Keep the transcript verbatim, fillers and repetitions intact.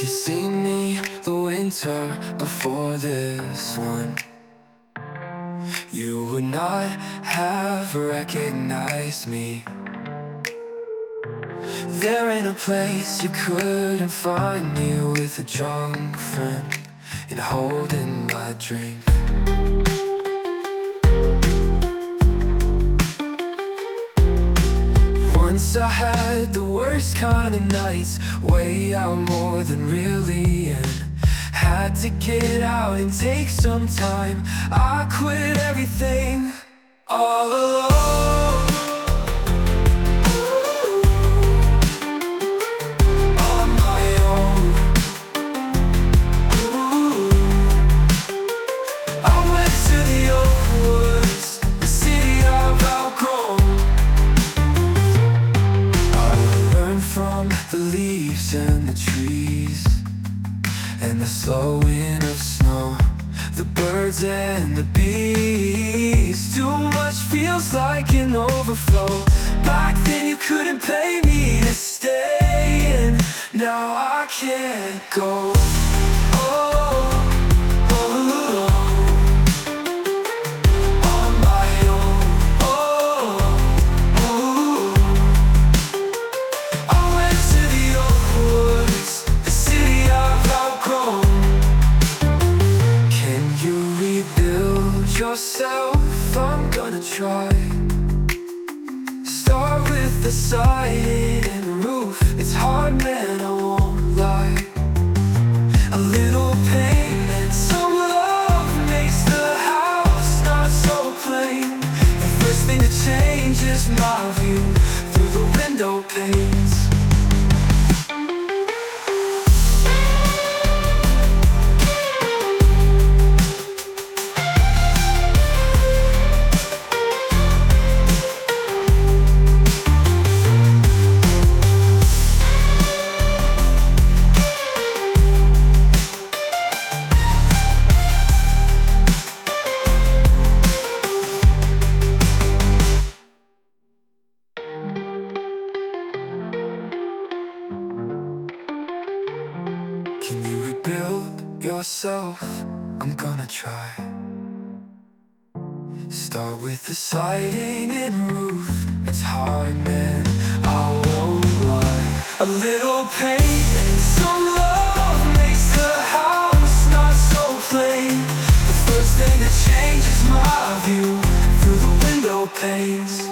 you seen me the winter before this one, you would not have recognized me. There ain't a place you couldn't find me, with a drunk friend and holding my drink. Once I had the worst kind of nights, way out more than really in. Had to get out and take some time. I quit everything all alone, on my own. Ooh. I went to the old woods, the city I've outgrown. I learned from the leaves and the trees, and the slowing of snow, the birds and the bees. Too much feels like an overflow. Back then you couldn't pay me to stay, and now I can't go. Oh, oh, on my own. Oh, oh. I went to the old woods, the city I've outgrown. Can you rebuild yourself? I'm gonna try. Start with the siding and roof. It's hard, man, I won't lie. A little pain and some love makes the house not so plain. The first thing to change is my view through the window panes. Can you rebuild yourself? I'm gonna try. Start with the siding and roof. It's hard, man, I won't lie. A little pain and some love makes the house not so plain. The first thing that changes my view through the window panes.